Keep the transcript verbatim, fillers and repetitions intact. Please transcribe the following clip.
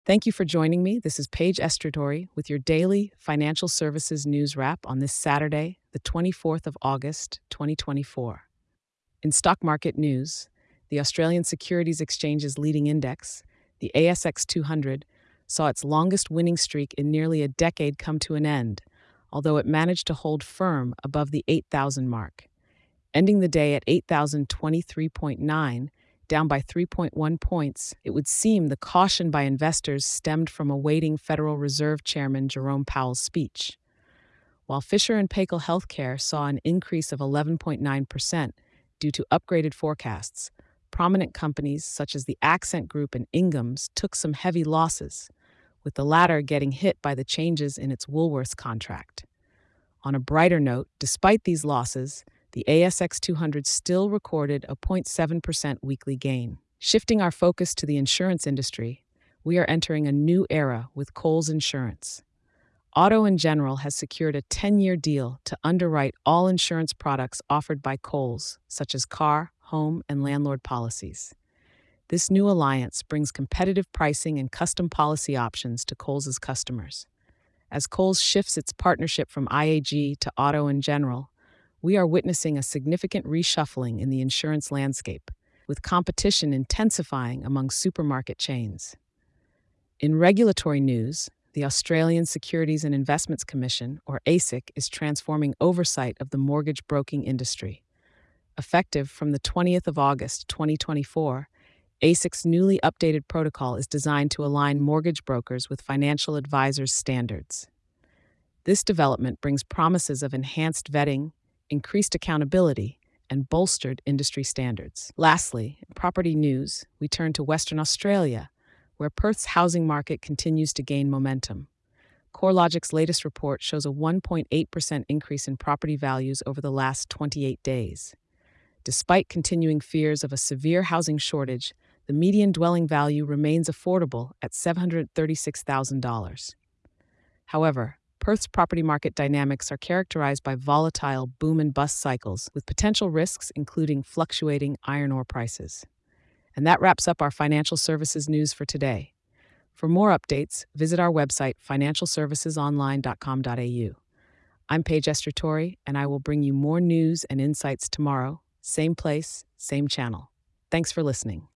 Thank you for joining me. This is Paige Estratori with your daily financial services news wrap on this Saturday, the twenty-fourth of August, twenty twenty-four. In stock market news, the Australian Securities Exchange's leading index, the A S X two hundred, saw its longest winning streak in nearly a decade come to an end, although it managed to hold firm above the eight thousand mark. Ending the day at eight thousand twenty-three point nine, down by three point one points, it would seem the caution by investors stemmed from awaiting Federal Reserve Chairman Jerome Powell's speech. While Fisher and Paykel Healthcare saw an increase of eleven point nine percent due to upgraded forecasts, prominent companies such as the Accent Group and Inghams took some heavy losses, with the latter getting hit by the changes in its Woolworths contract. On a brighter note, despite these losses, the A S X two hundred still recorded a zero point seven percent weekly gain. Shifting our focus to the insurance industry, we are entering a new era with Coles Insurance. Auto and General has secured a ten-year deal to underwrite all insurance products offered by Coles, such as car, home, and landlord policies. This new alliance brings competitive pricing and custom policy options to Coles' customers. As Coles shifts its partnership from I A G to Auto and General, we are witnessing a significant reshuffling in the insurance landscape, with competition intensifying among supermarket chains. In regulatory news, the Australian Securities and Investments Commission, or A S I C, is transforming oversight of the mortgage broking industry. Effective from the twentieth of August, twenty twenty-four, A S I C's newly updated protocol is designed to align mortgage brokers with financial advisors' standards. This development brings promises of enhanced vetting, increased accountability, and bolstered industry standards. Lastly, in property news, we turn to Western Australia, where Perth's housing market continues to gain momentum. CoreLogic's latest report shows a one point eight percent increase in property values over the last twenty-eight days. Despite continuing fears of a severe housing shortage, the median dwelling value remains affordable at seven hundred thirty-six thousand dollars. However, Perth's property market dynamics are characterized by volatile boom and bust cycles, with potential risks including fluctuating iron ore prices. And that wraps up our financial services news for today. For more updates, visit our website, financial services online dot com dot a u. I'm Paige Estratori, and I will bring you more news and insights tomorrow, same place, same channel. Thanks for listening.